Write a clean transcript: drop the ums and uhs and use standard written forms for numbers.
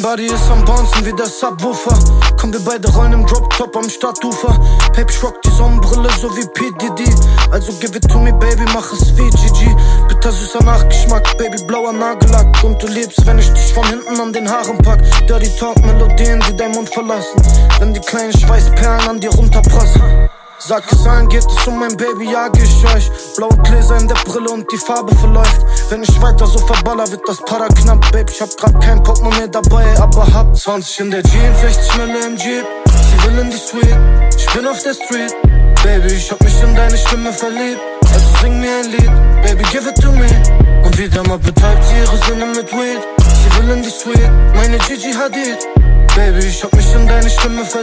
Body ist am Bouncen wie der Subwoofer. Komm, wir beide rollen im Drop-Top am Stadtufer. Baby, ich rock die Sonnenbrille so wie P. Diddy. Also give it to me, Baby, mach es wie GG. Bitter süßer Nachgeschmack, Baby, blauer Nagellack. Und du liebst, wenn ich dich von hinten an den Haaren pack. Dirty Talk, Melodien, die dein Mund verlassen. Wenn die kleinen Schweißperlen an dir runterprassen. Sag es allen, geht es um mein Baby, jage ich euch. Blaue Gläser in der Brille und die Farbe verläuft. Wenn ich weiter so verballer, wird das Para knapp, Babe. Ich hab grad kein Portemonnaie dabei, aber hab 20 in der Jeans, 60 Mille im Jeep. Sie will in die Suite, ich bin auf der Street. Baby, ich hab mich in deine Stimme verliebt. Also sing mir ein Lied, Baby, give it to me. Und wieder mal betäubt sie ihre Sinne mit Weed. Sie will in die Suite, meine Gigi Hadid. Baby, ich hab mich in deine Stimme verliebt.